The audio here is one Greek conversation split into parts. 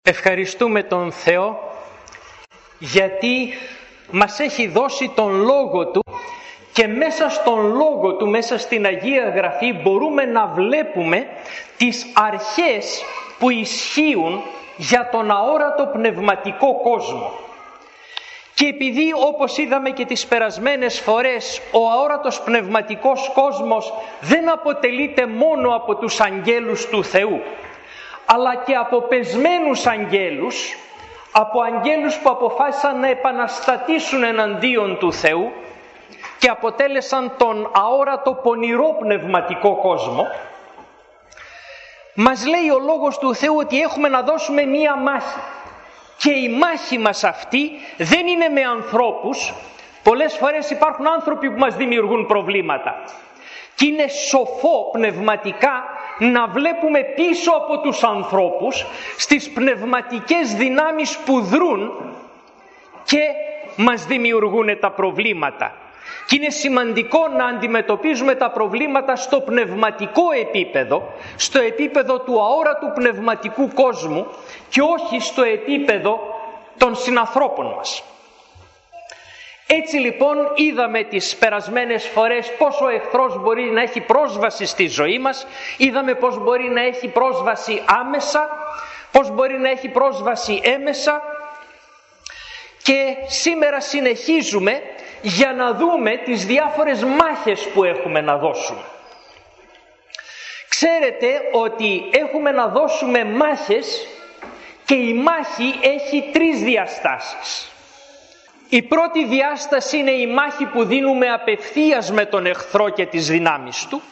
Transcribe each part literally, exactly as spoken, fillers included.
Ευχαριστούμε τον Θεό γιατί μας έχει δώσει τον Λόγο Του και μέσα στον Λόγο Του, μέσα στην Αγία Γραφή μπορούμε να βλέπουμε τις αρχές που ισχύουν για τον αόρατο πνευματικό κόσμο. Και επειδή, όπως είδαμε και τις περασμένες φορές, ο αόρατος πνευματικός κόσμος δεν αποτελείται μόνο από τους αγγέλους του Θεού, αλλά και από πεσμένους αγγέλους, από αγγέλους που αποφάσισαν να επαναστατήσουν εναντίον του Θεού και αποτέλεσαν τον αόρατο πονηρό πνευματικό κόσμο. Μας λέει ο Λόγος του Θεού ότι έχουμε να δώσουμε μία μάχη. Και η μάχη μας αυτή δεν είναι με ανθρώπους. Πολλές φορές υπάρχουν άνθρωποι που μας δημιουργούν προβλήματα. Και είναι σοφό πνευματικά να βλέπουμε πίσω από τους ανθρώπους στις πνευματικές δυνάμεις που δρούν και μας δημιουργούν τα προβλήματα. Και είναι σημαντικό να αντιμετωπίζουμε τα προβλήματα στο πνευματικό επίπεδο, στο επίπεδο του αόρατου πνευματικού κόσμου και όχι στο επίπεδο των συνανθρώπων μας. Έτσι λοιπόν είδαμε τις περασμένες φορές πώς ο εχθρός μπορεί να έχει πρόσβαση στη ζωή μας, είδαμε πώς μπορεί να έχει πρόσβαση άμεσα, πώς μπορεί να έχει πρόσβαση έμεσα και σήμερα συνεχίζουμε για να δούμε τις διάφορες μάχες που έχουμε να δώσουμε. Ξέρετε ότι έχουμε να δώσουμε μάχες και η μάχη έχει τρεις διαστάσεις. Η πρώτη διάσταση είναι η μάχη που δίνουμε απευθείας με τον εχθρό και τις δυνάμεις του.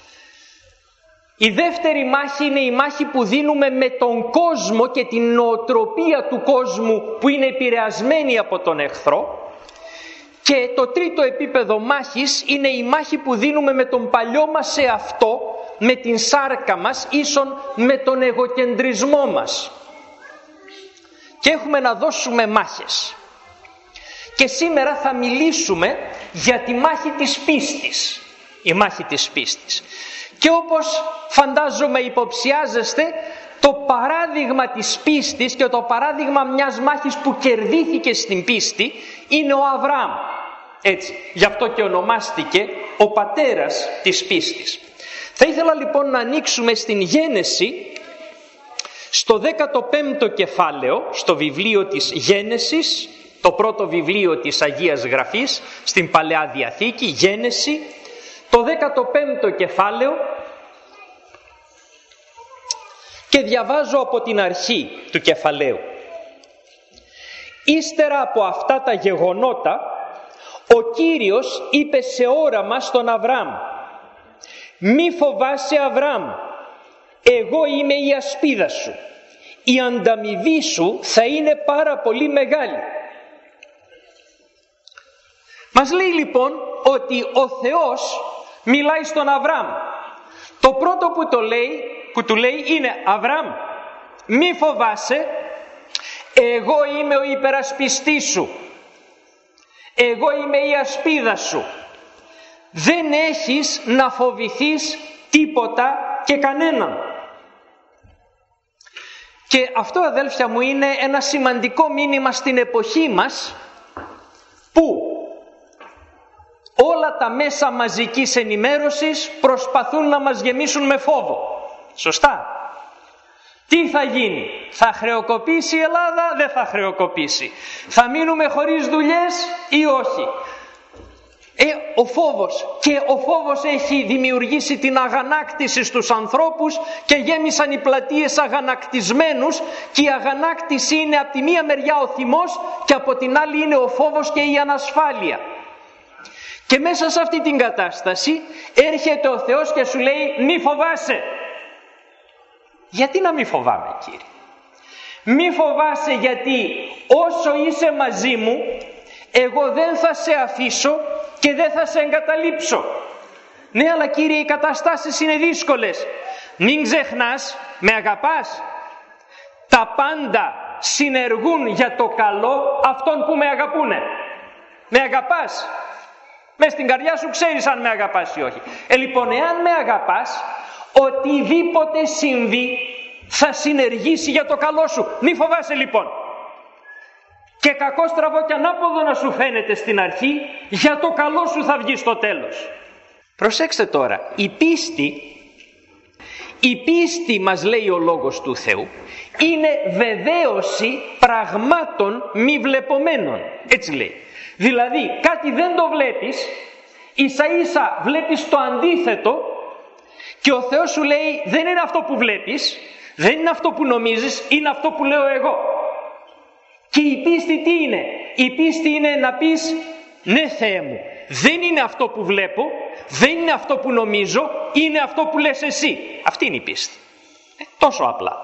Η δεύτερη μάχη είναι η μάχη που δίνουμε με τον κόσμο και την νοοτροπία του κόσμου που είναι επηρεασμένη από τον εχθρό. Και το τρίτο επίπεδο μάχης είναι η μάχη που δίνουμε με τον παλιό μας εαυτό, με την σάρκα μας, ίσον με τον εγωκεντρισμό μας. Και έχουμε να δώσουμε μάχες. Και σήμερα θα μιλήσουμε για τη μάχη της πίστης. Η μάχη της πίστης. Και όπως φαντάζομαι υποψιάζεστε, το παράδειγμα της πίστης και το παράδειγμα μιας μάχης που κερδίθηκε στην πίστη είναι ο Αβραάμ. Έτσι, γι' αυτό και ονομάστηκε ο πατέρας της πίστης. Θα ήθελα λοιπόν να ανοίξουμε στην Γένεση, στο δέκατο πέμπτο κεφάλαιο, στο βιβλίο της Γένεσης, το πρώτο βιβλίο της Αγίας Γραφής, στην Παλαιά Διαθήκη, Γένεση, το δέκατο πέμπτο κεφάλαιο, και διαβάζω από την αρχή του κεφαλαίου. Ύστερα από αυτά τα γεγονότα, ο Κύριος είπε σε όραμα στον Αβραάμ: «Μη φοβάσαι, Αβραάμ, εγώ είμαι η ασπίδα σου. Η ανταμοιβή σου θα είναι πάρα πολύ μεγάλη». Μας λέει λοιπόν ότι ο Θεός μιλάει στον Αβραάμ. Το πρώτο που, το λέει, που του λέει είναι: «Αβραάμ, μη φοβάσαι, εγώ είμαι ο υπερασπιστής σου. Εγώ είμαι η ασπίδα σου. Δεν έχεις να φοβηθείς τίποτα και κανέναν». Και αυτό, αδέλφια μου, είναι ένα σημαντικό μήνυμα στην εποχή μας, που όλα τα μέσα μαζικής ενημέρωσης προσπαθούν να μας γεμίσουν με φόβο. Σωστά? Τι θα γίνει? Θα χρεοκοπήσει η Ελλάδα? Δεν θα χρεοκοπήσει? Θα μείνουμε χωρίς δουλειές ή όχι? Ε, ο φόβος. Και ο φόβος έχει δημιουργήσει την αγανάκτηση στους ανθρώπους και γέμισαν οι πλατείες αγανακτισμένους, και η αγανάκτηση είναι από τη μία μεριά ο θυμός και από την άλλη είναι ο φόβος και η ανασφάλεια. Και μέσα σε αυτή την κατάσταση έρχεται ο Θεός και σου λέει: «Μη φοβάσαι». Γιατί να μη φοβάμαι, Κύριε? Μη φοβάσαι γιατί όσο είσαι μαζί μου, εγώ δεν θα σε αφήσω και δεν θα σε εγκαταλείψω. Ναι, αλλά Κύριε, οι καταστάσεις είναι δύσκολες. Μην ξεχνάς, με αγαπάς. Τα πάντα συνεργούν για το καλό αυτών που με αγαπούνε. Με αγαπάς? Μες στην καρδιά σου ξέρεις αν με αγαπάς ή όχι. Ε, λοιπόν, εάν με αγαπάς, οτιδήποτε συμβεί θα συνεργήσει για το καλό σου. Μη φοβάσαι λοιπόν. Και κακό στραβό και ανάποδο να σου φαίνεται στην αρχή, για το καλό σου θα βγει στο τέλος. Προσέξτε τώρα, η πίστη, η πίστη μας λέει ο Λόγος του Θεού, είναι βεβαίωση πραγμάτων μη βλεπομένων. Έτσι λέει. Δηλαδή κάτι δεν το βλέπεις, ίσα ίσα βλέπεις το αντίθετο και ο Θεός σου λέει δεν είναι αυτό που βλέπεις, δεν είναι αυτό που νομίζεις, είναι αυτό που λέω εγώ. Και η πίστη τι είναι? Η πίστη είναι να πεις ναι Θεέ μου, δεν είναι αυτό που βλέπω, δεν είναι αυτό που νομίζω, είναι αυτό που λες εσύ. Αυτή είναι η πίστη. Ε, τόσο απλά.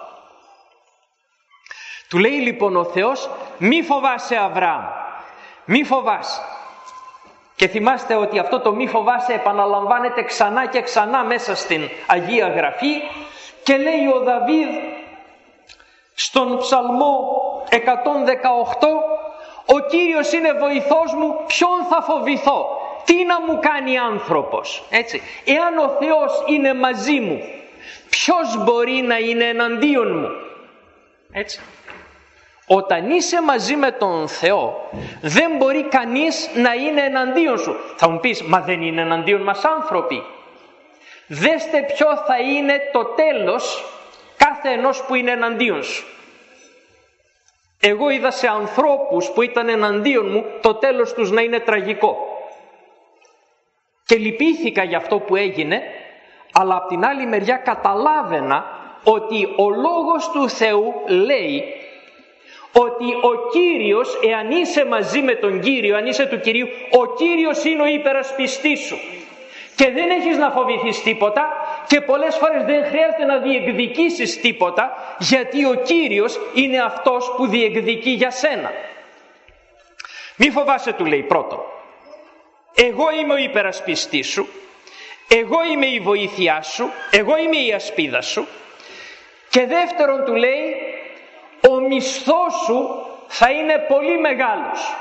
Του λέει λοιπόν ο Θεός, μη φοβάσαι Αβραάμ, μη φοβάσαι. Και θυμάστε ότι αυτό το μη φοβάσαι επαναλαμβάνεται ξανά και ξανά μέσα στην Αγία Γραφή και λέει ο Δαβίδ στον Ψαλμό εκατόν δεκαοκτώ, ο Κύριος είναι βοηθός μου, ποιον θα φοβηθώ, τι να μου κάνει άνθρωπος. Έτσι. Εάν ο Θεός είναι μαζί μου, ποιος μπορεί να είναι εναντίον μου. Έτσι. Όταν είσαι μαζί με τον Θεό, δεν μπορεί κανείς να είναι εναντίον σου. Θα μου πεις, μα δεν είναι εναντίον μας άνθρωποι. Δέστε ποιο θα είναι το τέλος κάθε ενός που είναι εναντίον σου. Εγώ είδα σε ανθρώπους που ήταν εναντίον μου το τέλος τους να είναι τραγικό. Και λυπήθηκα για αυτό που έγινε, αλλά απ' την άλλη μεριά καταλάβαινα ότι ο Λόγος του Θεού λέει ότι ο Κύριος, εάν είσαι μαζί με τον Κύριο, αν είσαι του Κυρίου, ο Κύριος είναι ο υπερασπιστής σου. Και δεν έχεις να φοβηθείς τίποτα και πολλές φορές δεν χρειάζεται να διεκδικήσεις τίποτα, γιατί ο Κύριος είναι αυτός που διεκδικεί για σένα. Μη φοβάσαι, του λέει, πρώτον, εγώ είμαι ο υπερασπιστής σου, εγώ είμαι η βοήθειά σου, εγώ είμαι η ασπίδα σου, και δεύτερον του λέει, ο μισθός σου θα είναι πολύ μεγάλος.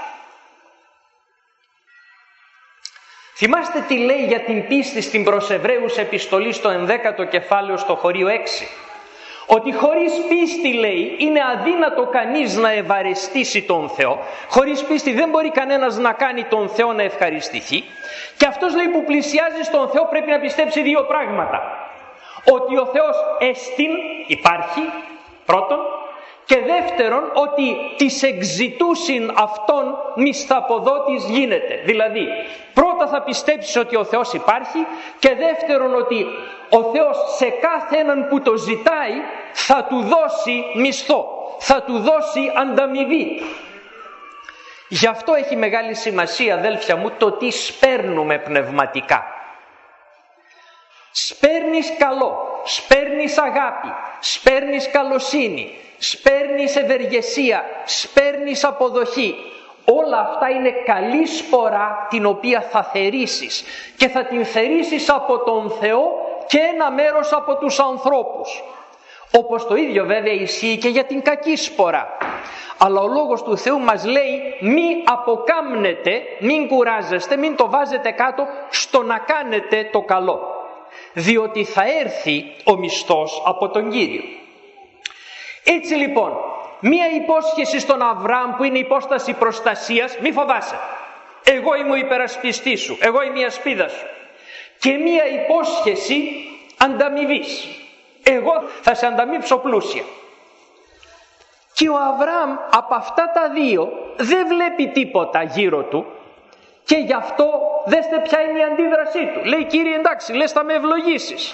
Θυμάστε τι λέει για την πίστη στην προς Εβραίους επιστολή στο ενδέκατο κεφάλαιο στο χωρίο έξι. Ότι χωρίς πίστη, λέει, είναι αδύνατο κανείς να ευαρεστήσει τον Θεό. Χωρίς πίστη δεν μπορεί κανένας να κάνει τον Θεό να ευχαριστηθεί. Και αυτός, λέει, που πλησιάζει στον Θεό πρέπει να πιστέψει δύο πράγματα. Ότι ο Θεός εστίν, υπάρχει, πρώτον, και δεύτερον ότι της εξητούσιν αυτόν μισθαποδότης γίνεται. Δηλαδή πρώτα θα πιστέψεις ότι ο Θεός υπάρχει και δεύτερον ότι ο Θεός σε κάθε έναν που το ζητάει θα του δώσει μισθό, θα του δώσει ανταμοιβή. Γι' αυτό έχει μεγάλη σημασία, αδέλφια μου, το τι σπέρνουμε πνευματικά. Σπέρνεις καλό, σπέρνεις αγάπη, σπέρνεις καλοσύνη, σπέρνεις ευεργεσία, σπέρνεις αποδοχή. Όλα αυτά είναι καλή σπορά την οποία θα θερήσεις και θα την θερήσεις από τον Θεό και ένα μέρος από τους ανθρώπους. Όπως το ίδιο βέβαια ισχύει και για την κακή σπορά. Αλλά ο Λόγος του Θεού μας λέει μη αποκάμνετε, μην κουράζεστε, μην το βάζετε κάτω στο να κάνετε το καλό. Διότι θα έρθει ο μισθός από τον Κύριο. Έτσι λοιπόν, μία υπόσχεση στον Αβραάμ που είναι υπόσταση προστασίας, μη φοβάσαι, εγώ είμαι ο υπερασπιστής σου, εγώ είμαι η ασπίδα σου. Και μία υπόσχεση ανταμοιβής, εγώ θα σε ανταμείψω πλούσια. Και ο Αβραάμ από αυτά τα δύο δεν βλέπει τίποτα γύρω του και γι' αυτό δέστε ποια είναι η αντίδρασή του. Λέει, Κύριε, εντάξει, λες θα με ευλογήσεις.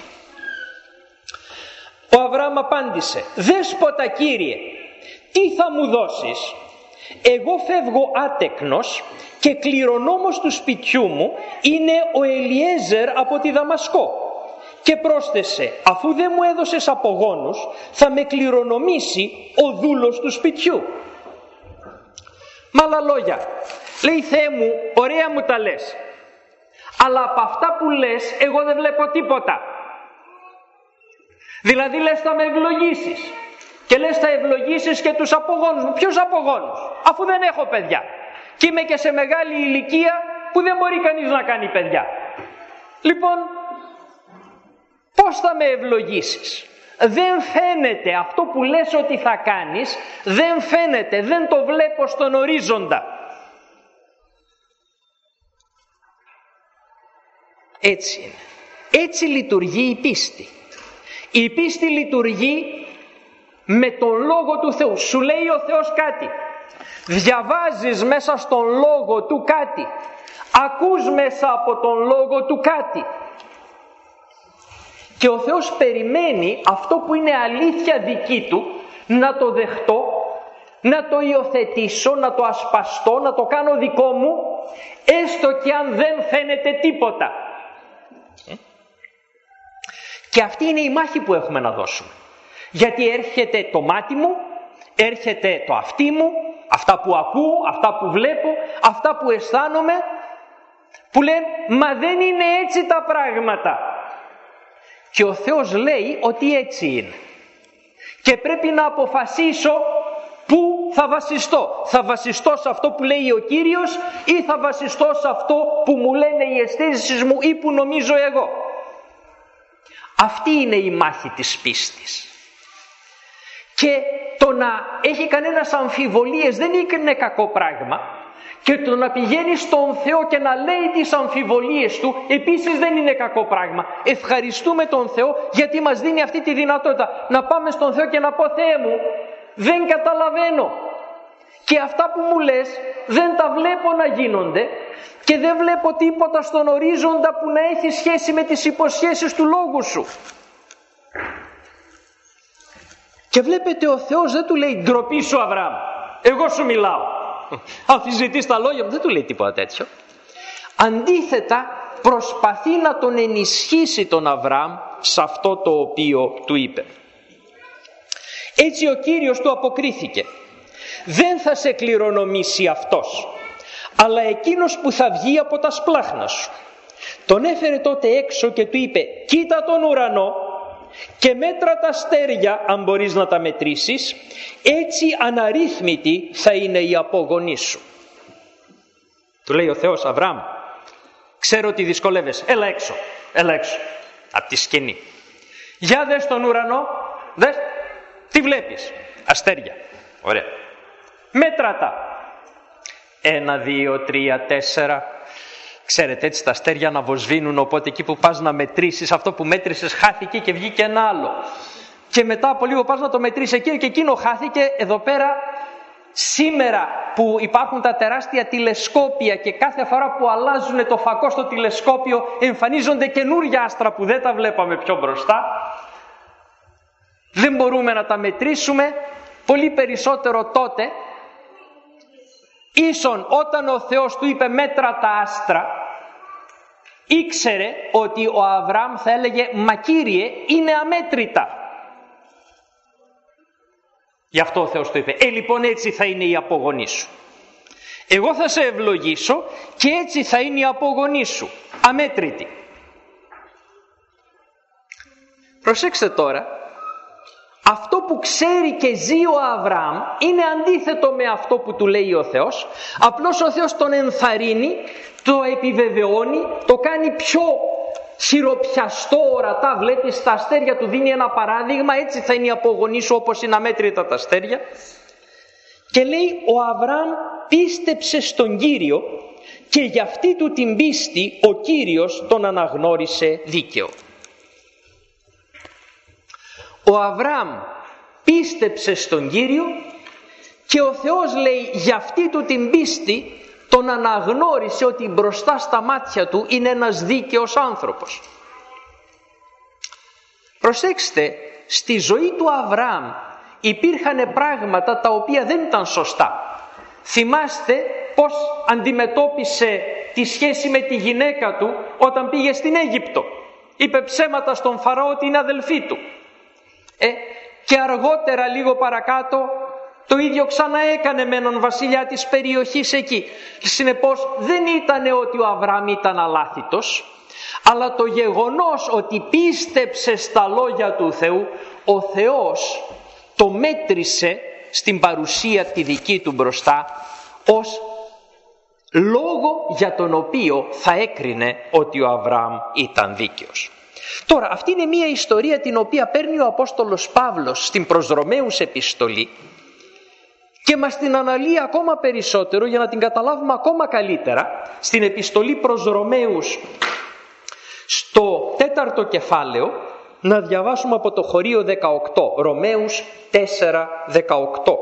Ο Αβραάμ απάντησε, Δέσποτα Κύριε, τι θα μου δώσεις? Εγώ φεύγω άτεκνος και κληρονόμος του σπιτιού μου είναι ο Ελιέζερ από τη Δαμασκό. Και πρόσθεσε, αφού δεν μου έδωσες απογόνους, θα με κληρονομήσει ο δούλος του σπιτιού. Με άλλα λόγια, λέει, Θεέ μου, ωραία μου τα λες, αλλά από αυτά που λες εγώ δεν βλέπω τίποτα. Δηλαδή λες θα με ευλογήσεις και λες θα ευλογήσεις και τους απογόνους μου. Ποιους απογόνους? Αφού δεν έχω παιδιά και είμαι και σε μεγάλη ηλικία που δεν μπορεί κανείς να κάνει παιδιά. Λοιπόν, πώς θα με ευλογήσεις? δεν φαίνεται αυτό που λες ότι θα κάνεις, δεν φαίνεται, δεν το βλέπω στον ορίζοντα. Έτσι είναι. Έτσι λειτουργεί η πίστη. Η πίστη λειτουργεί με τον Λόγο του Θεού. Σου λέει ο Θεός κάτι. Διαβάζεις μέσα στον Λόγο του κάτι. Ακούς μέσα από τον Λόγο του κάτι. Και ο Θεός περιμένει αυτό που είναι αλήθεια δική Του να το δεχτώ, να το υιοθετήσω, να το ασπαστώ, να το κάνω δικό μου, έστω και αν δεν φαίνεται τίποτα. Και αυτή είναι η μάχη που έχουμε να δώσουμε. Γιατί έρχεται το μάτι μου, έρχεται το αυτί μου, αυτά που ακούω, αυτά που βλέπω, αυτά που αισθάνομαι, που λένε μα δεν είναι έτσι τα πράγματα. Και ο Θεός λέει ότι έτσι είναι. Και πρέπει να αποφασίσω πού θα βασιστώ. Θα βασιστώ σε αυτό που λέει ο Κύριος ή θα βασιστώ σε αυτό που μου λένε οι αισθήσεις μου ή που νομίζω εγώ. Αυτή είναι η μάχη της πίστης. Και το να έχει κανένας αμφιβολίες δεν είναι κακό πράγμα. Και το να πηγαίνει στον Θεό και να λέει τις αμφιβολίες του επίσης δεν είναι κακό πράγμα. Ευχαριστούμε τον Θεό γιατί μας δίνει αυτή τη δυνατότητα να πάμε στον Θεό και να πω Θεέ μου, δεν καταλαβαίνω. Και αυτά που μου λες δεν τα βλέπω να γίνονται και δεν βλέπω τίποτα στον ορίζοντα που να έχει σχέση με τις υποσχέσεις του Λόγου Σου. Και βλέπετε ο Θεός δεν του λέει ντροπή σου Αβραάμ, εγώ σου μιλάω. Αμφισβητείς τα λόγια μου, δεν του λέει τίποτα τέτοιο. Αντίθετα προσπαθεί να τον ενισχύσει τον Αβραάμ σε αυτό το οποίο του είπε. Έτσι ο Κύριος του αποκρίθηκε. Δεν θα σε κληρονομήσει αυτός, αλλά εκείνος που θα βγει από τα σπλάχνα σου. Τον έφερε τότε έξω και του είπε κοίτα τον ουρανό και μέτρα τα αστέρια αν μπορείς να τα μετρήσεις, έτσι αναρρύθμιτη θα είναι η απόγονή σου. Του λέει ο Θεός Αβραάμ, ξέρω ότι δυσκολεύεσαι, έλα έξω, έλα έξω από τη σκηνή. Για δες τον ουρανό, δες, τι βλέπεις, αστέρια, ωραία. Μέτρα τα, ένα, δύο, τρία, τέσσερα. Ξέρετε έτσι τα αστέρια να βοσβήνουν, οπότε εκεί που πας να μετρήσεις αυτό που μέτρησες χάθηκε και βγήκε ένα άλλο. Και μετά από λίγο πας να το μετρήσεις εκείνο και εκείνο χάθηκε. Εδώ πέρα σήμερα που υπάρχουν τα τεράστια τηλεσκόπια και κάθε φορά που αλλάζουν το φακό στο τηλεσκόπιο εμφανίζονται καινούργια άστρα που δεν τα βλέπαμε πιο μπροστά. Δεν μπορούμε να τα μετρήσουμε, πολύ περισσότερο τότε. Ίσον όταν ο Θεός του είπε μέτρα τα άστρα, ήξερε ότι ο Αβραάμ θα έλεγε μα Κύριε είναι αμέτρητα. Γι' αυτό ο Θεός του είπε ε λοιπόν έτσι θα είναι η απογονή σου. Εγώ θα σε ευλογήσω και έτσι θα είναι η απογονή σου, αμέτρητη. Προσέξτε τώρα, αυτό που ξέρει και ζει ο Αβραάμ είναι αντίθετο με αυτό που του λέει ο Θεός. Απλώς ο Θεός τον ενθαρρύνει, το επιβεβαιώνει, το κάνει πιο χειροπιαστό ορατά. Βλέπεις τα αστέρια, του δίνει ένα παράδειγμα, έτσι θα είναι η απογονή σου όπως είναι αμέτρητα τα αστέρια. Και λέει ο Αβραάμ πίστεψε στον Κύριο και για αυτή του την πίστη ο Κύριος τον αναγνώρισε δίκαιο. Ο Αβραάμ πίστεψε στον Κύριο και ο Θεός λέει για αυτή του την πίστη τον αναγνώρισε ότι μπροστά στα μάτια του είναι ένας δίκαιος άνθρωπος. Προσέξτε, στη ζωή του Αβραάμ υπήρχαν πράγματα τα οποία δεν ήταν σωστά. Θυμάστε πώς αντιμετώπισε τη σχέση με τη γυναίκα του όταν πήγε στην Αίγυπτο. Είπε ψέματα στον Φαραώ ότι είναι αδελφή του. Ε, και αργότερα λίγο παρακάτω το ίδιο ξαναέκανε με έναν βασιλιά της περιοχής εκεί. Συνεπώς δεν ήταν ότι ο Αβραάμ ήταν αλάθητος, αλλά το γεγονός ότι πίστεψε στα λόγια του Θεού, ο Θεός το μέτρησε στην παρουσία τη δική του μπροστά ως λόγο για τον οποίο θα έκρινε ότι ο Αβραάμ ήταν δίκαιος. Τώρα, αυτή είναι μια ιστορία την οποία παίρνει ο Απόστολος Παύλος στην προς Ρωμαίους επιστολή και μας την αναλύει ακόμα περισσότερο για να την καταλάβουμε ακόμα καλύτερα στην επιστολή προς Ρωμαίους στο τέταρτο κεφάλαιο. Να διαβάσουμε από το χωρίο δεκαοκτώ, Ρωμαίους τέσσερα δεκαοκτώ.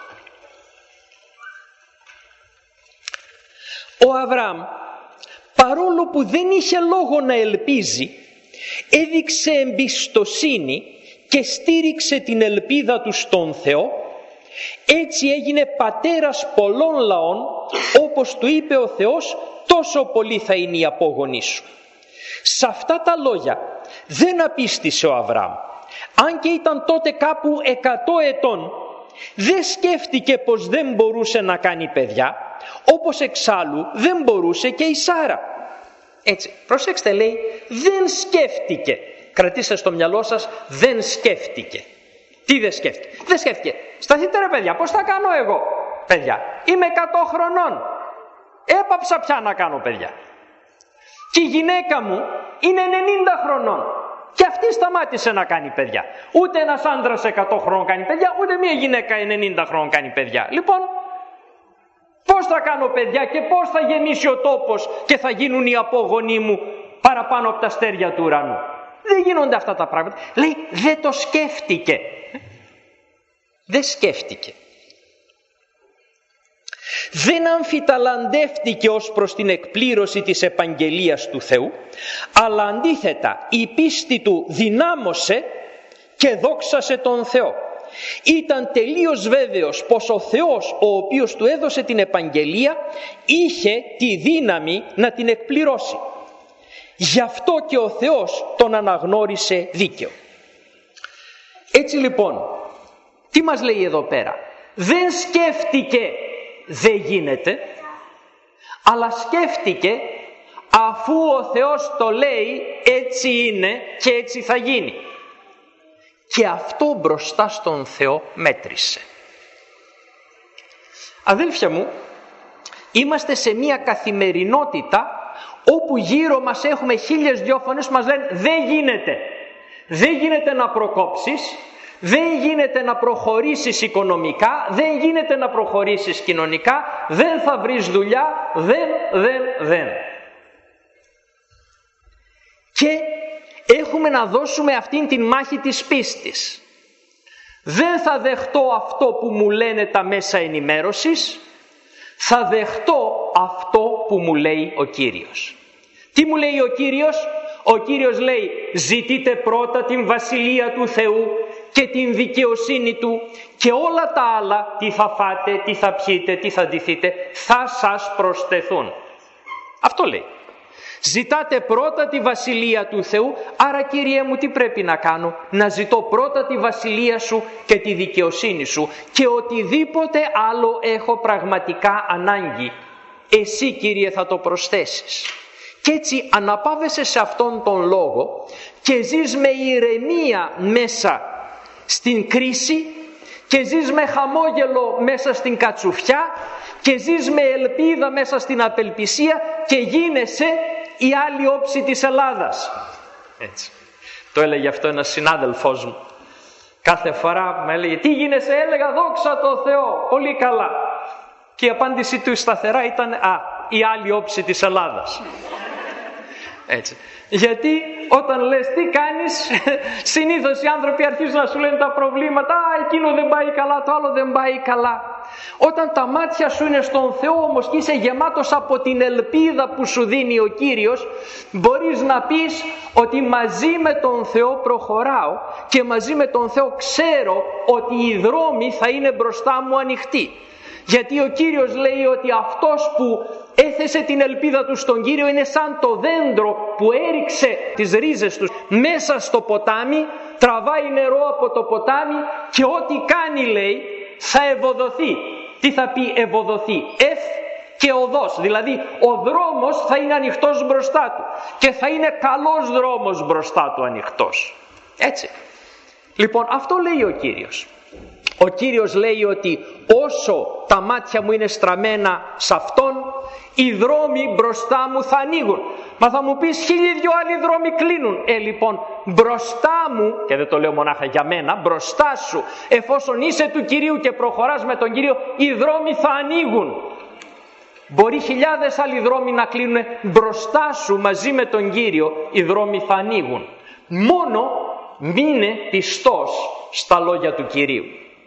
Ο Αβραάμ, παρόλο που δεν είχε λόγο να ελπίζει, έδειξε εμπιστοσύνη και στήριξε την ελπίδα του στον Θεό. Έτσι έγινε πατέρας πολλών λαών, όπως του είπε ο Θεός, τόσο πολύ θα είναι η απόγονή σου. Σε αυτά τα λόγια δεν απίστησε ο Αβραάμ. Αν και ήταν τότε κάπου εκατό ετών, δεν σκέφτηκε πως δεν μπορούσε να κάνει παιδιά, όπως εξάλλου δεν μπορούσε και η Σάρα. Έτσι, προσέξτε, λέει, δεν σκέφτηκε. Κρατήστε στο μυαλό σας, δεν σκέφτηκε. Τι δεν σκέφτηκε? Δεν σκέφτηκε. Σταθείτε ρε παιδιά, πώς θα κάνω εγώ παιδιά? Είμαι εκατό χρονών. Έπαψα πια να κάνω παιδιά. Και η γυναίκα μου είναι ενενήντα χρονών. Και αυτή σταμάτησε να κάνει παιδιά. Ούτε ένας άντρας εκατό χρονών κάνει παιδιά, ούτε μια γυναίκα ενενήντα χρονών κάνει παιδιά. Λοιπόν, πώς θα κάνω παιδιά και πώς θα γεμίσει ο τόπος και θα γίνουν οι απόγονοί μου παραπάνω από τα αστέρια του ουρανού? Δεν γίνονται αυτά τα πράγματα. Λέει, δεν το σκέφτηκε. Δεν σκέφτηκε. Δεν αμφιταλαντεύτηκε ως προς την εκπλήρωση της επαγγελίας του Θεού, αλλά αντίθετα η πίστη του δυνάμωσε και δόξασε τον Θεό. Ήταν τελείως βέβαιος πως ο Θεός, ο οποίος του έδωσε την επαγγελία, είχε τη δύναμη να την εκπληρώσει. Γι' αυτό και ο Θεός τον αναγνώρισε δίκαιο. Έτσι λοιπόν, τι μας λέει εδώ πέρα? Δεν σκέφτηκε δεν γίνεται, αλλά σκέφτηκε αφού ο Θεός το λέει έτσι είναι και έτσι θα γίνει. Και αυτό μπροστά στον Θεό μέτρησε. Αδέλφια μου, είμαστε σε μια καθημερινότητα όπου γύρω μας έχουμε χίλιες δυο φωνές που μας λένε δεν γίνεται. Δεν γίνεται να προκόψεις, δεν γίνεται να προχωρήσεις οικονομικά, δεν γίνεται να προχωρήσεις κοινωνικά, δεν θα βρεις δουλειά, δεν, δεν, δεν. Και έχουμε να δώσουμε αυτήν την μάχη της πίστης. Δεν θα δεχτώ αυτό που μου λένε τα μέσα ενημέρωσης, θα δεχτώ αυτό που μου λέει ο Κύριος. Τι μου λέει ο Κύριος? Ο Κύριος λέει, ζητείτε πρώτα την βασιλεία του Θεού και την δικαιοσύνη του και όλα τα άλλα, τι θα φάτε, τι θα πιείτε, τι θα ντυθείτε, θα σας προσθεθούν. Αυτό λέει. Ζητάτε πρώτα τη βασιλεία του Θεού, άρα Κύριε μου τι πρέπει να κάνω? Να ζητώ πρώτα τη βασιλεία σου και τη δικαιοσύνη σου και οτιδήποτε άλλο έχω πραγματικά ανάγκη, εσύ Κύριε θα το προσθέσεις. Και έτσι αναπάβεσαι σε αυτόν τον λόγο και ζεις με ηρεμία μέσα στην κρίση και ζεις με χαμόγελο μέσα στην κατσουφιά και ζεις με ελπίδα μέσα στην απελπισία και γίνεσαι η άλλη όψη της Ελλάδας. Έτσι. Το έλεγε αυτό ένας συνάδελφός μου. Κάθε φορά που με έλεγε τι γίνεσαι, έλεγα δόξα τω Θεώ, πολύ καλά. Και η απάντησή του σταθερά ήταν α, η άλλη όψη της Ελλάδας. Έτσι. Γιατί όταν λες τι κάνεις, συνήθως οι άνθρωποι αρχίζουν να σου λένε τα προβλήματα, α, εκείνο δεν πάει καλά, το άλλο δεν πάει καλά. Όταν τα μάτια σου είναι στον Θεό όμως και είσαι γεμάτος από την ελπίδα που σου δίνει ο Κύριος, μπορείς να πεις ότι μαζί με τον Θεό προχωράω και μαζί με τον Θεό ξέρω ότι οι δρόμοι θα είναι μπροστά μου ανοιχτοί. Γιατί ο Κύριος λέει ότι αυτός που έθεσε την ελπίδα του στον Κύριο είναι σαν το δέντρο που έριξε τις ρίζες του μέσα στο ποτάμι, τραβάει νερό από το ποτάμι και ό,τι κάνει λέει θα ευωδοθεί. Τι θα πει ευωδοθεί? Εφ και οδός, δηλαδή ο δρόμος θα είναι ανοιχτός μπροστά του και θα είναι καλός δρόμος μπροστά του ανοιχτός. Έτσι. Λοιπόν αυτό λέει ο Κύριος. Ο Κύριος λέει ότι όσο τα μάτια μου είναι στραμμένα σε Αυτόν, οι δρόμοι μπροστά μου θα ανοίγουν. Μα θα μου πεις, χίλιοι δυο άλλοι δρόμοι κλείνουν. Ε, λοιπόν, μπροστά μου, και δεν το λέω μονάχα για μένα, μπροστά σου, εφόσον είσαι του Κυρίου και προχωράς με τον Κύριο, οι δρόμοι θα ανοίγουν. Μπορεί χιλιάδες άλλοι δρόμοι να κλείνουν, μπροστά σου μαζί με τον Κύριο οι δρόμοι θα ανοίγουν. Μόνο μείνε πιστός στα λόγια του Κυρίου.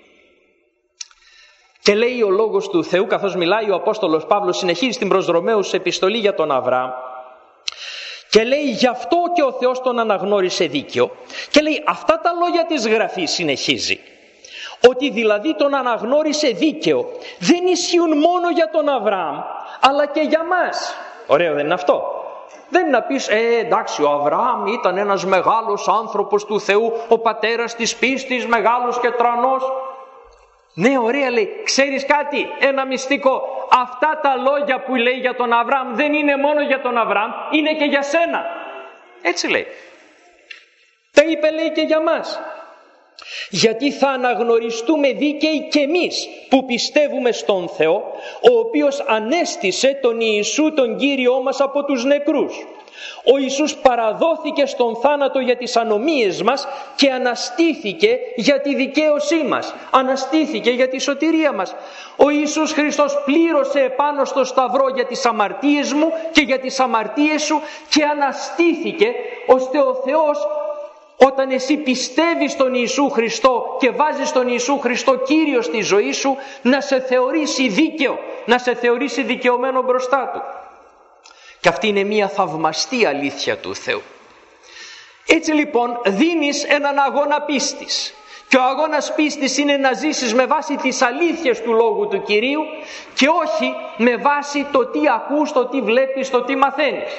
Και λέει ο λόγος του Θεού, καθώς μιλάει ο Απόστολος Παύλος, συνεχίζει την προς Ρωμαίους επιστολή για τον Αβραάμ και λέει, γι' αυτό και ο Θεός τον αναγνώρισε δίκαιο. Και λέει, αυτά τα λόγια της Γραφής, συνεχίζει, ότι δηλαδή τον αναγνώρισε δίκαιο, δεν ισχύουν μόνο για τον Αβραάμ, αλλά και για μας. Ωραίο δεν είναι αυτό? Δεν είναι να πεις, ε, εντάξει, ο Αβραάμ ήταν ένας μεγάλος άνθρωπος του Θεού, ο πατέρας της πίστης, μεγάλος και τρανός. Ναι, ωραία, λέει. Ξέρεις κάτι, ένα μυστικό? Αυτά τα λόγια που λέει για τον Αβραάμ δεν είναι μόνο για τον Αβραάμ, είναι και για σένα. Έτσι λέει. Τα είπε, λέει, και για μας. Γιατί θα αναγνωριστούμε δίκαιοι κι εμείς που πιστεύουμε στον Θεό, ο οποίος ανέστησε τον Ιησού τον Κύριό μας από τους νεκρούς. Ο Ιησούς παραδόθηκε στον θάνατο για τις ανομίες μας και αναστήθηκε για τη δικαίωσή μας. Αναστήθηκε για τη σωτηρία μας. Ο Ιησούς Χριστός πλήρωσε επάνω στο σταυρό για τις αμαρτίες μου και για τις αμαρτίες σου και αναστήθηκε, ώστε ο Θεός, όταν εσύ πιστεύεις στον Ιησού Χριστό και βάζεις τον Ιησού Χριστό Κύριο στη ζωή σου, να σε θεωρήσει δίκαιο, να σε θεωρήσει δικαιωμένο μπροστά Του. Και αυτή είναι μια θαυμαστή αλήθεια του Θεού. Έτσι λοιπόν δίνεις έναν αγώνα πίστης. Και ο αγώνας πίστης είναι να ζήσεις με βάση τις αλήθειες του Λόγου του Κυρίου και όχι με βάση το τι ακούς, το τι βλέπεις, το τι μαθαίνεις.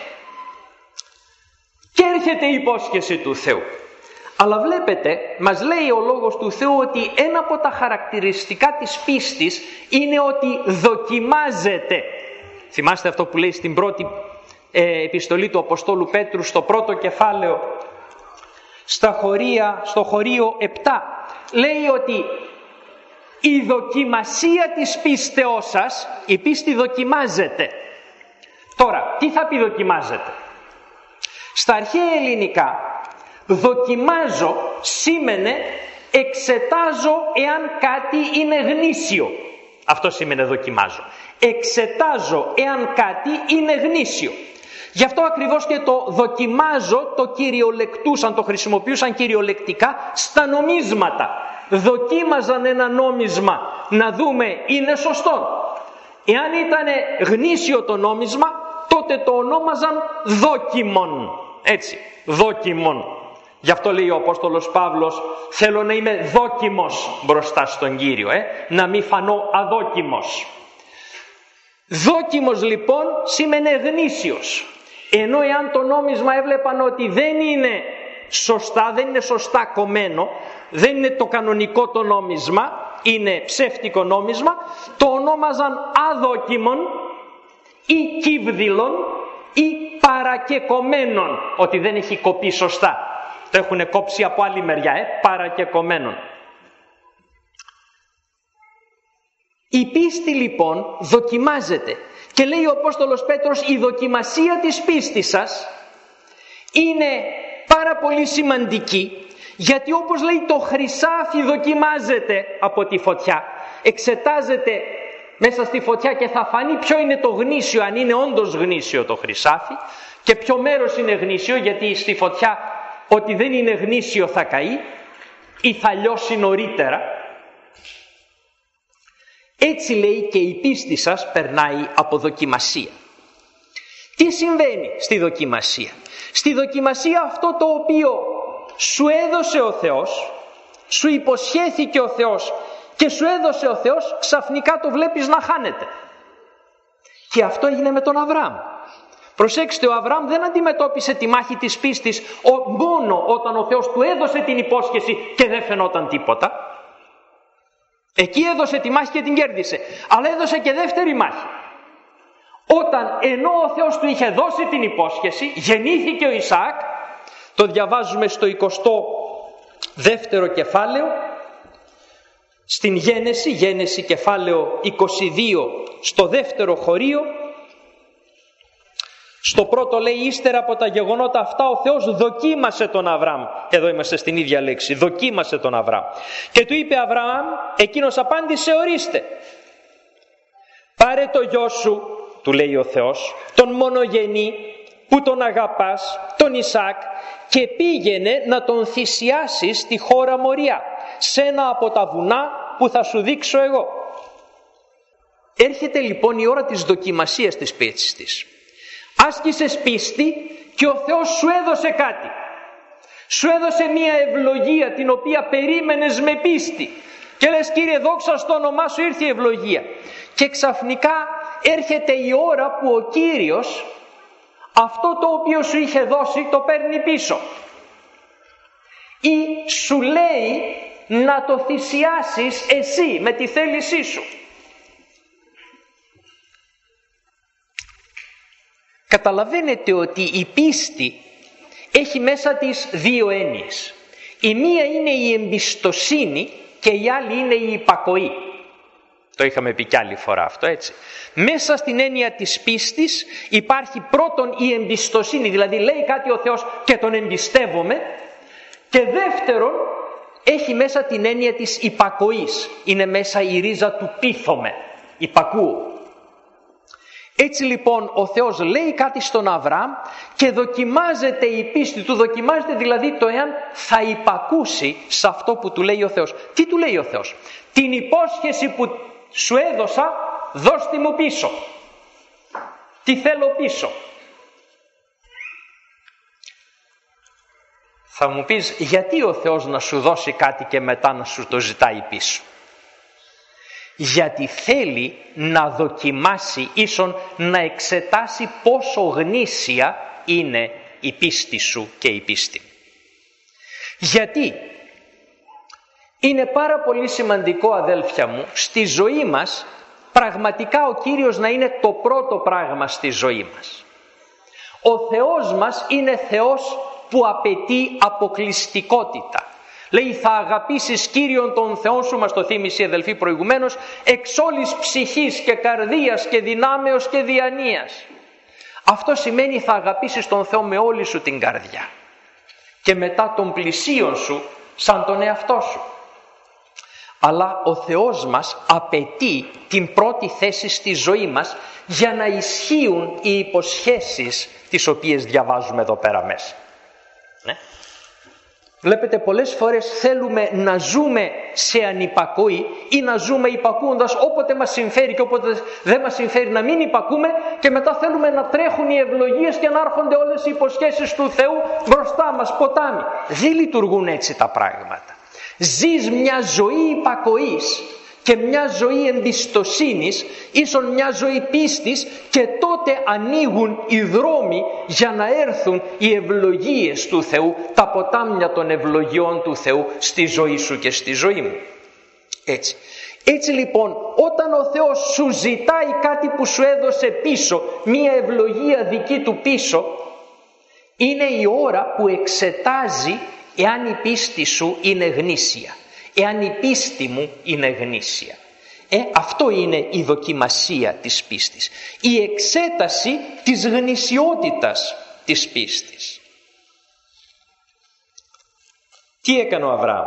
Και έρχεται η υπόσχεση του Θεού. Αλλά βλέπετε, μας λέει ο Λόγος του Θεού ότι ένα από τα χαρακτηριστικά της πίστης είναι ότι δοκιμάζεται. Θυμάστε αυτό που λέει στην πρώτη ε, επιστολή του Αποστόλου Πέτρου, στο πρώτο κεφάλαιο, στα χωρία, στο χωρίο επτά. Λέει ότι η δοκιμασία της πίστεώς σας, η πίστη δοκιμάζεται. Τώρα, τι θα πει δοκιμάζεται? Στα αρχαία ελληνικά, δοκιμάζω σήμαινε εξετάζω εάν κάτι είναι γνήσιο. Αυτό σήμαινε δοκιμάζω. Εξετάζω εάν κάτι είναι γνήσιο. Γι' αυτό ακριβώς και το δοκιμάζω το κυριολεκτούσαν, το χρησιμοποιούσαν κυριολεκτικά στα νομίσματα. Δοκίμαζαν ένα νόμισμα να δούμε είναι σωστό. Εάν ήταν γνήσιο το νόμισμα, τότε το ονόμαζαν δόκιμον. Έτσι, δόκιμον. Γι' αυτό λέει ο Απόστολος Παύλος, θέλω να είμαι δόκιμος μπροστά στον Κύριο, ε? να μην φανώ αδόκιμος. Δόκιμος λοιπόν σήμαινε γνήσιος. Ενώ εάν το νόμισμα έβλεπαν ότι δεν είναι σωστά, δεν είναι σωστά κομμένο, δεν είναι το κανονικό το νόμισμα, είναι ψεύτικο νόμισμα, το ονόμαζαν αδόκιμον ή κύβδηλον ή παρακεκομένον, ότι δεν έχει κοπεί σωστά. Το έχουν κόψει από άλλη μεριά, ε, παρακεκομένον. Η πίστη λοιπόν δοκιμάζεται και λέει ο Απόστολος Πέτρος, η δοκιμασία της πίστης σας είναι πάρα πολύ σημαντική, γιατί όπως λέει το χρυσάφι δοκιμάζεται από τη φωτιά, εξετάζεται μέσα στη φωτιά και θα φανεί ποιο είναι το γνήσιο, αν είναι όντως γνήσιο το χρυσάφι και ποιο μέρος είναι γνήσιο, γιατί στη φωτιά ότι δεν είναι γνήσιο θα καεί ή θα λιώσει νωρίτερα. Έτσι λέει και η πίστη σας περνάει από δοκιμασία. Τι συμβαίνει στη δοκιμασία? Στη δοκιμασία αυτό το οποίο σου έδωσε ο Θεός, σου υποσχέθηκε ο Θεός και σου έδωσε ο Θεός, ξαφνικά το βλέπεις να χάνεται. Και αυτό έγινε με τον Αβραάμ. Προσέξτε, ο Αβραάμ δεν αντιμετώπισε τη μάχη της πίστης μόνο όταν ο Θεός του έδωσε την υπόσχεση και δεν φαινόταν τίποτα. Εκεί έδωσε τη μάχη και την κέρδισε. Αλλά έδωσε και δεύτερη μάχη. Όταν ενώ ο Θεός του είχε δώσει την υπόσχεση, γεννήθηκε ο Ισαάκ, το διαβάζουμε στο εικοστό δεύτερο κεφάλαιο Στην Γένεση, Γένεση κεφάλαιο είκοσι δύο, στο δεύτερο χωρίο, στο πρώτο λέει, ύστερα από τα γεγονότα αυτά ο Θεός δοκίμασε τον Αβραάμ. Εδώ είμαστε στην ίδια λέξη, δοκίμασε τον Αβραάμ. Και του είπε Αβραάμ, εκείνος απάντησε, ορίστε, πάρε το γιο σου, του λέει ο Θεός, τον μονογενή που τον αγαπάς, τον Ισάκ, και πήγαινε να τον θυσιάσεις στη χώρα Μοριά, σε ένα από τα βουνά που θα σου δείξω εγώ. Έρχεται λοιπόν η ώρα της δοκιμασίας της πίστης της. Άσκησες πίστη και ο Θεός σου έδωσε κάτι. Σου έδωσε μία ευλογία την οποία περίμενες με πίστη. Και λες, Κύριε, δόξα στο όνομά σου, ήρθε η ευλογία. Και ξαφνικά έρχεται η ώρα που ο Κύριος αυτό το οποίο σου είχε δώσει το παίρνει πίσω. Ή σου λέει να το θυσιάσεις εσύ με τη θέλησή σου. Καταλαβαίνετε ότι η πίστη έχει μέσα της δύο έννοιες. Η μία είναι η εμπιστοσύνη και η άλλη είναι η υπακοή. Το είχαμε πει κι άλλη φορά αυτό, έτσι. Μέσα στην έννοια της πίστης υπάρχει πρώτον η εμπιστοσύνη, δηλαδή λέει κάτι ο Θεός και τον εμπιστεύομαι, και δεύτερον έχει μέσα την έννοια της υπακοής. Είναι μέσα η ρίζα του πείθομαι, υπακούω. Έτσι λοιπόν ο Θεός λέει κάτι στον Αβραάμ και δοκιμάζεται η πίστη του, δοκιμάζεται δηλαδή το εάν θα υπακούσει σε αυτό που του λέει ο Θεός. Τι του λέει ο Θεός? Την υπόσχεση που σου έδωσα, δώσ' τη μου πίσω. Τι θέλω πίσω. Θα μου πεις, γιατί ο Θεός να σου δώσει κάτι και μετά να σου το ζητάει πίσω? Γιατί θέλει να δοκιμάσει, ίσον να εξετάσει πόσο γνήσια είναι η πίστη σου και η πίστη. Γιατί είναι πάρα πολύ σημαντικό, αδέλφια μου, στη ζωή μας πραγματικά ο Κύριος να είναι το πρώτο πράγμα στη ζωή μας. Ο Θεός μας είναι Θεός που απαιτεί αποκλειστικότητα. Λέει, θα αγαπήσεις Κύριον τον Θεό σου, μας το θύμισε η αδελφή προηγουμένως, εξ όλης ψυχής και καρδίας και δυνάμεως και διανοίας. Αυτό σημαίνει θα αγαπήσεις τον Θεό με όλη σου την καρδιά και μετά τον πλησίον σου σαν τον εαυτό σου. Αλλά ο Θεός μας απαιτεί την πρώτη θέση στη ζωή μας για να ισχύουν οι υποσχέσεις τις οποίες διαβάζουμε εδώ πέρα μέσα. Ναι. Βλέπετε, πολλές φορές θέλουμε να ζούμε σε ανυπακοή ή να ζούμε υπακούοντας όποτε μας συμφέρει και όποτε δεν μας συμφέρει να μην υπακούμε, και μετά θέλουμε να τρέχουν οι ευλογίες και να έρχονται όλες οι υποσχέσεις του Θεού μπροστά μας, ποτάμι. Δεν λειτουργούν έτσι τα πράγματα. Ζεις μια ζωή υπακοής και μια ζωή εμπιστοσύνης, ίσον μια ζωή πίστης, και τότε ανοίγουν οι δρόμοι για να έρθουν οι ευλογίες του Θεού, τα ποτάμια των ευλογιών του Θεού στη ζωή σου και στη ζωή μου. Έτσι. Έτσι λοιπόν, όταν ο Θεός σου ζητάει κάτι που σου έδωσε πίσω, μια ευλογία δική του πίσω, είναι η ώρα που εξετάζει εάν η πίστη σου είναι γνήσια. Εάν η πίστη μου είναι γνήσια. Ε, αυτό είναι η δοκιμασία της πίστης. Η εξέταση της γνησιότητας της πίστης. Τι έκανε ο Αβραάμ?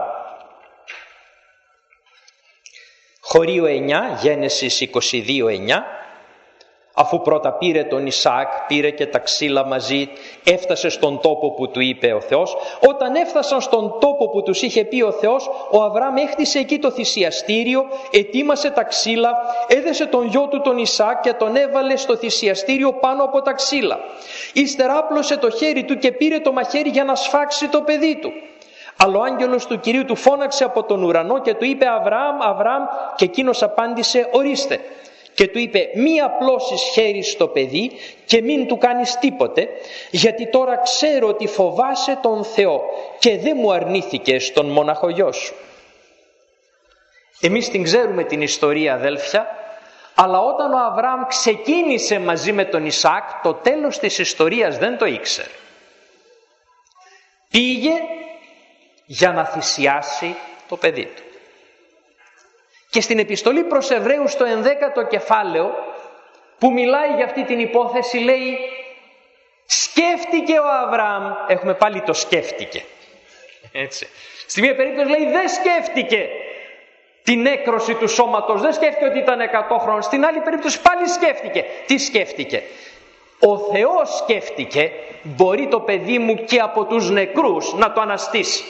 Χωρίο εννιά, Γένεσης είκοσι δύο εννιά. Αφού πρώτα πήρε τον Ισαάκ, πήρε και τα ξύλα μαζί, έφτασε στον τόπο που του είπε ο Θεός. Όταν έφτασαν στον τόπο που τους είχε πει ο Θεός, ο Αβραάμ έχτισε εκεί το θυσιαστήριο, ετοίμασε τα ξύλα, έδεσε τον γιο του τον Ισαάκ και τον έβαλε στο θυσιαστήριο πάνω από τα ξύλα. Ύστερα άπλωσε το χέρι του και πήρε το μαχαίρι για να σφάξει το παιδί του. Αλλά ο άγγελος του Κυρίου του φώναξε από τον ουρανό και του είπε, Αβραάμ, Αβραάμ, και εκείνος απάντησε, ορίστε. Και του είπε, μη απλώσεις χέρι στο παιδί και μην του κάνεις τίποτε, γιατί τώρα ξέρω ότι φοβάσαι τον Θεό και δεν μου αρνήθηκες τον μοναχογιό σου. Εμείς την ξέρουμε την ιστορία, αδέλφια, αλλά όταν ο Αβραάμ ξεκίνησε μαζί με τον Ισαάκ, το τέλος της ιστορίας δεν το ήξερε. Πήγε για να θυσιάσει το παιδί του. Και στην επιστολή προς Εβραίους στο ενδέκατο κεφάλαιο, που μιλάει για αυτή την υπόθεση, λέει σκέφτηκε ο Αβραάμ, έχουμε πάλι το σκέφτηκε. Έτσι. Στη μία περίπτωση λέει δεν σκέφτηκε την έκρωση του σώματος, δεν σκέφτηκε ότι ήταν εκατό χρόνων. Στην άλλη περίπτωση πάλι σκέφτηκε. Τι σκέφτηκε? Ο Θεός σκέφτηκε, μπορεί το παιδί μου και από τους νεκρούς να το αναστήσει.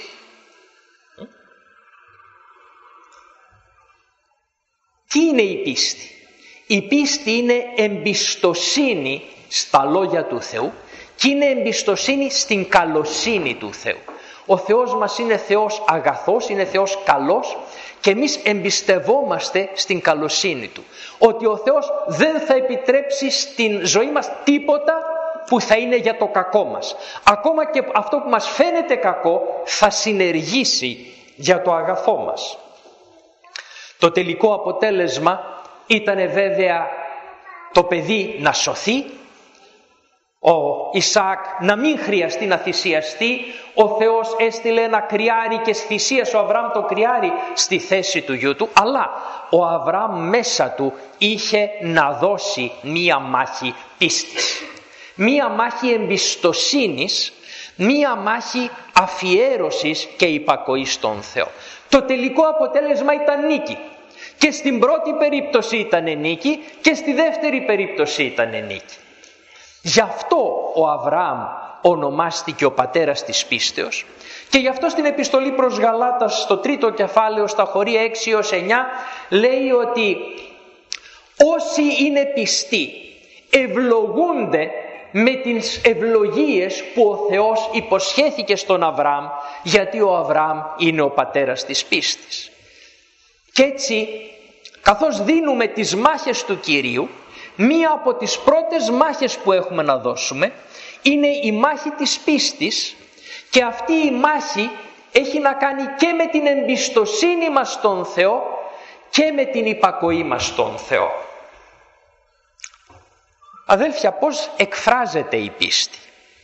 Τι είναι η πίστη? Η πίστη είναι εμπιστοσύνη στα λόγια του Θεού και είναι εμπιστοσύνη στην καλοσύνη του Θεού. Ο Θεός μας είναι Θεός αγαθός, είναι Θεός καλός και εμείς εμπιστευόμαστε στην καλοσύνη Του. Ότι ο Θεός δεν θα επιτρέψει στην ζωή μας τίποτα που θα είναι για το κακό μας. Ακόμα και αυτό που μας φαίνεται κακό θα συνεργήσει για το αγαθό μας. Το τελικό αποτέλεσμα ήταν βέβαια το παιδί να σωθεί, ο Ισαάκ να μην χρειαστεί να θυσιαστεί, ο Θεός έστειλε ένα κρυάρι και θυσίασε ο Αβραάμ το κρυάρι στη θέση του γιού του, αλλά ο Αβραάμ μέσα του είχε να δώσει μία μάχη πίστης, μία μάχη εμπιστοσύνης, μία μάχη αφιέρωσης και υπακοής στον Θεό. Το τελικό αποτέλεσμα ήταν νίκη. Και στην πρώτη περίπτωση ήταν νίκη και στη δεύτερη περίπτωση ήταν νίκη. Γι' αυτό ο Αβραάμ ονομάστηκε ο πατέρας της πίστεως και γι' αυτό στην επιστολή προς Γαλάτας στο τρίτο κεφάλαιο στα χωρία έξι έως εννιά λέει ότι όσοι είναι πιστοί ευλογούνται με τις ευλογίες που ο Θεός υποσχέθηκε στον Αβραάμ, γιατί ο Αβραάμ είναι ο πατέρας της πίστης. Και έτσι, καθώς δίνουμε τις μάχες του Κυρίου, μία από τις πρώτες μάχες που έχουμε να δώσουμε είναι η μάχη της πίστης, και αυτή η μάχη έχει να κάνει και με την εμπιστοσύνη μας στον Θεό και με την υπακοή μας στον Θεό. Αδέλφια, πώς εκφράζεται η πίστη?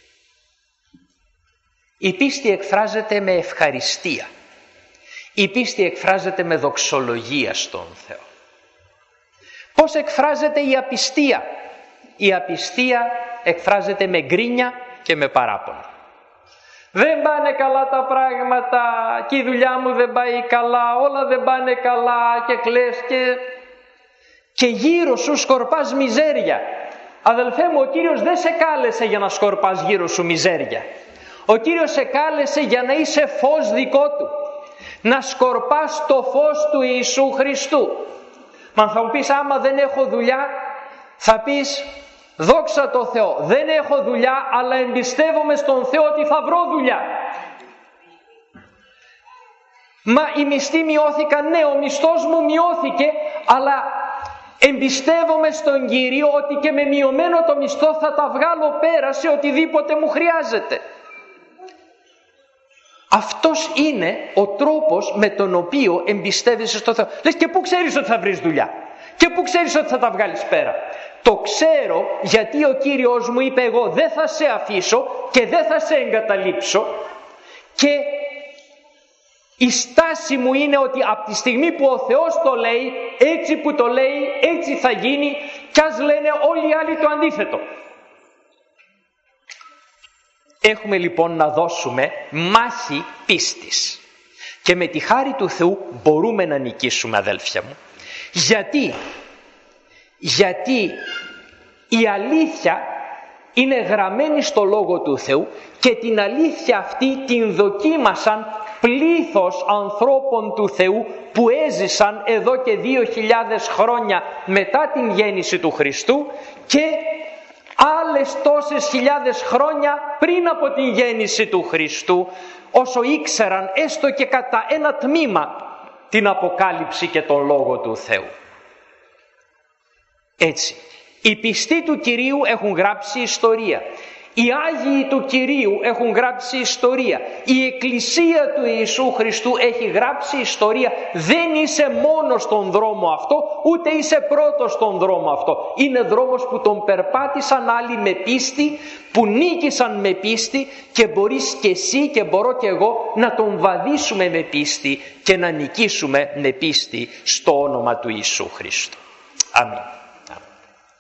Η πίστη εκφράζεται με ευχαριστία. Η πίστη εκφράζεται με δοξολογία στον Θεό. Πώς εκφράζεται η απιστία? Η απιστία εκφράζεται με γκρίνια και με παράπονο. Δεν πάνε καλά τα πράγματα και η δουλειά μου δεν πάει καλά, όλα δεν πάνε καλά και κλαις και... και γύρω σου σκορπάς μιζέρια. Αδελφέ μου, ο Κύριος δεν σε κάλεσε για να σκορπάς γύρω σου μιζέρια. Ο Κύριος σε κάλεσε για να είσαι φως δικό Του. Να σκορπάς το φως του Ιησού Χριστού. Μα θα μου πεις, άμα δεν έχω δουλειά, θα πεις, δόξα τω Θεώ, δεν έχω δουλειά, αλλά εμπιστεύομαι στον Θεό ότι θα βρω δουλειά. Μα οι μισθοί μειώθηκαν, ναι, ο μισθός μου μειώθηκε, αλλά εμπιστεύομαι στον Κύριο ότι και με μειωμένο το μισθό θα τα βγάλω πέρα σε οτιδήποτε μου χρειάζεται. Αυτός είναι ο τρόπος με τον οποίο εμπιστεύεσαι στον Θεό. Λες, και πού ξέρεις ότι θα βρεις δουλειά? Και πού ξέρεις ότι θα τα βγάλεις πέρα? Το ξέρω γιατί ο Κύριος μου είπε, εγώ δεν θα σε αφήσω και δεν θα σε εγκαταλείψω, και η στάση μου είναι ότι από τη στιγμή που ο Θεός το λέει, έτσι που το λέει, έτσι θα γίνει, κι ας λένε όλοι οι άλλοι το αντίθετο. Έχουμε λοιπόν να δώσουμε μάχη πίστης και με τη χάρη του Θεού μπορούμε να νικήσουμε, αδέλφια μου. Γιατί? Γιατί η αλήθεια είναι γραμμένη στο Λόγο του Θεού και την αλήθεια αυτή την δοκίμασαν πλήθος ανθρώπων του Θεού που έζησαν εδώ και δύο χιλιάδες χρόνια μετά την γέννηση του Χριστού και άλλες τόσες χιλιάδες χρόνια πριν από την γέννηση του Χριστού, όσο ήξεραν έστω και κατά ένα τμήμα την Αποκάλυψη και τον Λόγο του Θεού. Έτσι, οι πιστοί του Κυρίου έχουν γράψει ιστορία. Οι Άγιοι του Κυρίου έχουν γράψει ιστορία. Η Εκκλησία του Ιησού Χριστού έχει γράψει ιστορία. Δεν είσαι μόνος στον δρόμο αυτό, ούτε είσαι πρώτος στον δρόμο αυτό. Είναι δρόμος που τον περπάτησαν άλλοι με πίστη, που νίκησαν με πίστη, και μπορείς και εσύ και μπορώ και εγώ να τον βαδίσουμε με πίστη και να νικήσουμε με πίστη στο όνομα του Ιησού Χριστού. Αμήν.